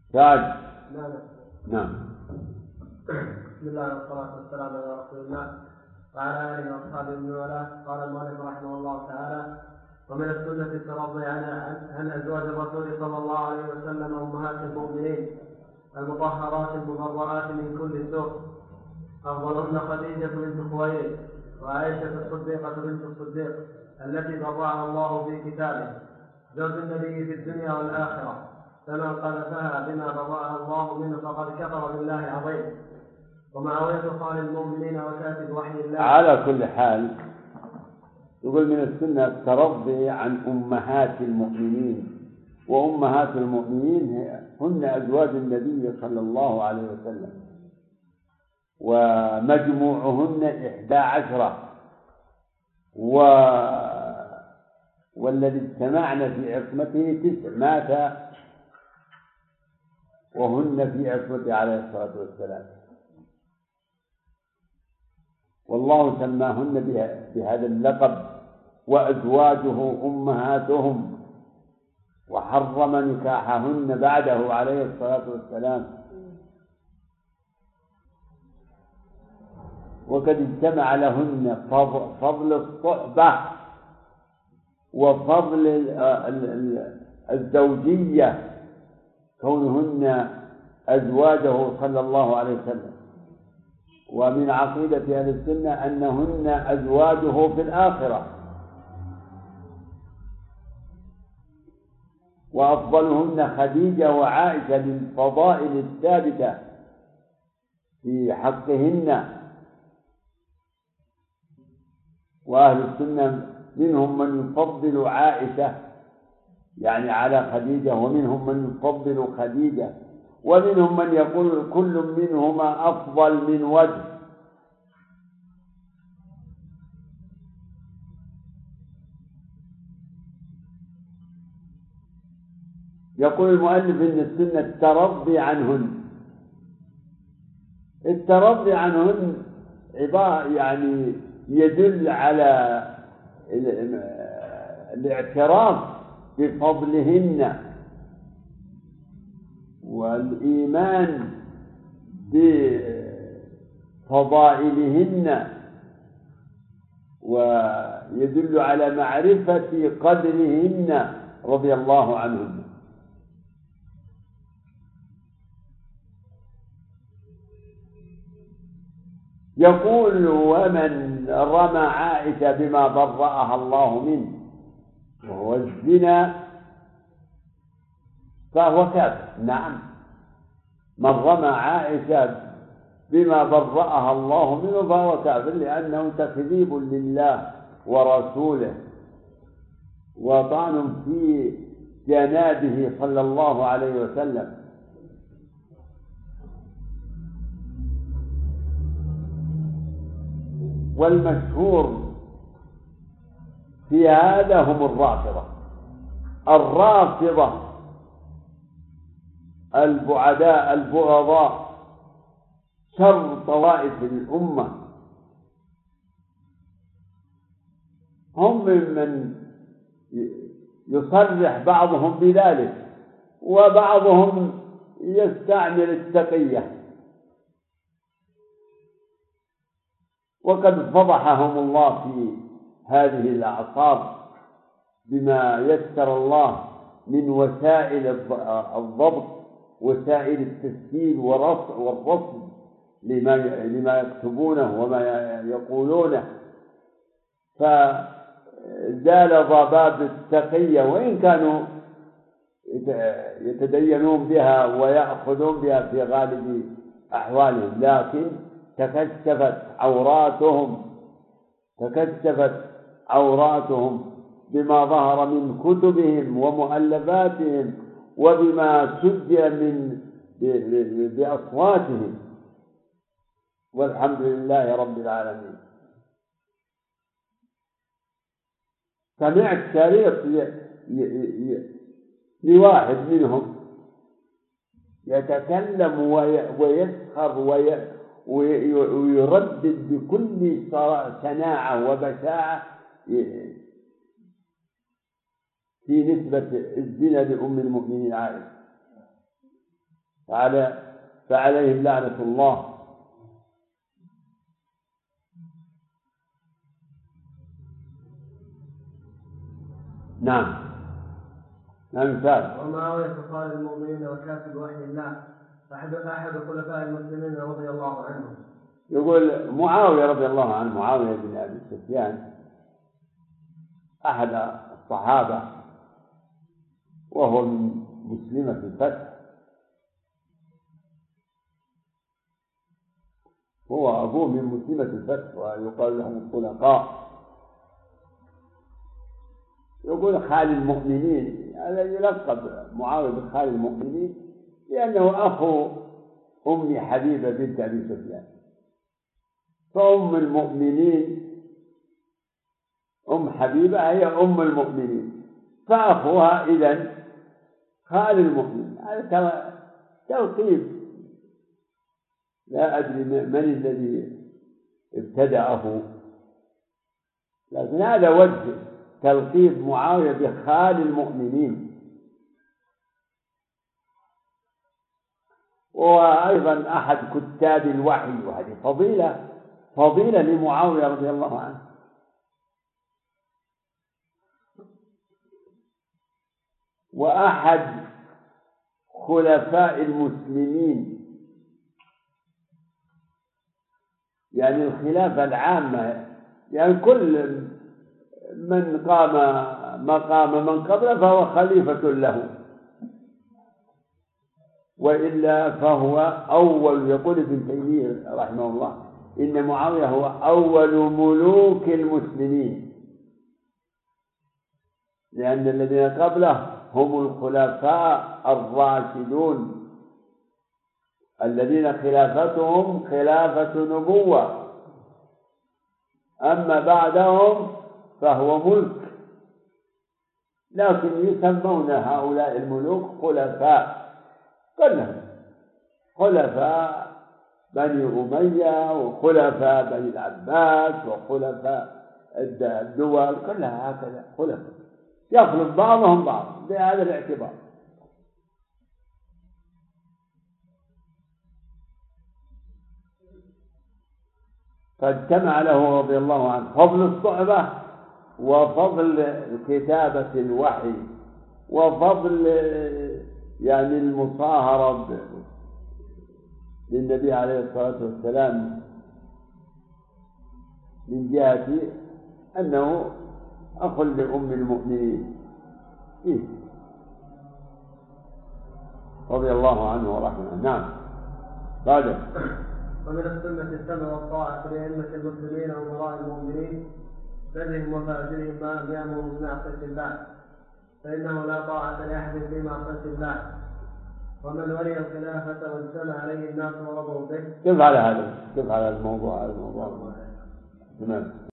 سعد. نعم. بسم الله والصلاة والسلام على رسول الله وعلى آله وأصحابه من والاه. قال المؤلف رحمه الله تعالى: ومن السنة الترضي عن أزواج الرسول صلى الله عليه وسلم أمهات المؤمنين المطهرات المبرآت من كل سوء، أفضلهن خديجة بنت خويلد وعائشة الصديقة بنت الصديق التي برأها الله في كتابه، زوج النبي في الدنيا والآخرة، فمن قذفها بما برأها الله منه فقد كفر بالله عظيم. ومعاوية خال المؤمنين وكاتب وحي الله. على كل حال يقول من السنة الترضي عن أمهات المؤمنين، وأمهات المؤمنين هن أزواج النبي صلى الله عليه وسلم، ومجموعهن 11، والذي اجتمعن في عصمته 9 مات وهن في عصمته عليه الصلاة والسلام، والله سماهن بهذا اللقب: وأزواجه أمهاتهم، وحرم نكاحهن بعده عليه الصلاة والسلام. وقد اجتمع لهن فضل الصحبة وفضل الزوجية، كونهن أزواجه صلى الله عليه وسلم. ومن عقيدة أهل السنة أنهن أزواجه في الآخرة، وأفضلهن خديجة وعائشة للفضائل الثابتة في حقهن. وأهل السنة منهم من يفضل عائشة يعني على خديجة، ومنهم من يفضل خديجة، ومنهم من يقول كل منهما أفضل من وجه. يقول المؤلف إن السنة الترضي عنهن. الترضي عنهن عبارة يعني يدل على الاعتراف بفضلهن والإيمان بفضائلهن، ويدل على معرفة قدرهن رضي الله عنهن. يقول: ومن رمى عائشة بما برأها الله منه وهو الزنا فهو كافر. نعم، من رمى عائشة بما برأها الله منه فهو كافر، لأنه تكذيب لله ورسوله وطعن في جنابه صلى الله عليه وسلم. والمشهور في هذا هم الرافضة البعداء البغضاء، شر طوائف الأمة. هم ممن يصرح بعضهم بذلك، وبعضهم يستعمل التقية، وقد فضحهم الله في هذه الأعصار بما يسر الله من وسائل الضبط، وسائل التسجيل والرصد لما يكتبونه وما يقولونه. فزال ضباب التقية، وإن كانوا يتدينون بها ويأخذون بها في غالب أحوالهم، لكن تكشفت عوراتهم بما ظهر من كتبهم ومؤلفاتهم، وبما سجل بأصواتهم، والحمد لله رب العالمين. سمعت شريط لواحد منهم يتكلم ويسخر ويردد بكل شناعة وبشاعة في نسبة الزنا لأم المؤمنين عائشة. فعليهم لعنة الله. نعم مثال. ومعاوية خالد المؤمنين وكاتب وحي الله أحد خلفاء المسلمين رضي الله عنهم. يقول معاوية رضي الله عنه، معاوية بن أبي سفيان أحد الصحابة، وهو من مسلمة الفتح، هو أبوه من مسلمة الفتح ويقال لهم الطلقاء. يقول خال المؤمنين، هذا يلقب معاوية بخال المؤمنين لأنه أخو أم حبيبة بنت أبي سفيان، فأم المؤمنين أم حبيبة هي أم المؤمنين، فأخوها إذن خال المؤمنين. هذا تلقيب، لا أدري من الذي ابتدأه، لكن هذا وجه تلقيب معاوية بخال المؤمنين. وأيضا أحد كتاب الوحي، وهذه فضيلة لمعاوية رضي الله عنه. وأحد خلفاء المسلمين، يعني الخلافة العامة، يعني كل من قام مقام من قبله فهو خليفة له، وإلا فهو أول. يقول ابن تيمية رحمه الله إن معاوية هو أول ملوك المسلمين، لأن الذين قبله هم الخلفاء الراشدون الذين خلافتهم خلافة نبوة، أما بعدهم فهو ملك، لكن يسمون هؤلاء الملوك خلفاء، كلهم خلفاء بني أمية وخلفاء بني العباس وخلفاء الدول كلها هكذا خلفاء، يخلف بعضهم بعض بهذا الاعتبار. فاجتمع له رضي الله عنه فضل الصحبة وفضل كتابة الوحي وفضل يعني المصاهرة للنبي عليه الصلاة والسلام، من جهة أنه أخ لأم المؤمنين رضي الله عنه ورحمه. نعم. بعد. ومن السنة السمع والطاعة لأئمة المسلمين وأمراء المؤمنين برهم وفاجرهم ما لم يأمروا بمعصية الله، فإنه لا طاعة لأحد في معصية الله. ومن ولي الخلافة واجتمع عليه الناس ورضوا به. كيف على هذا الموضوع؟ تمام.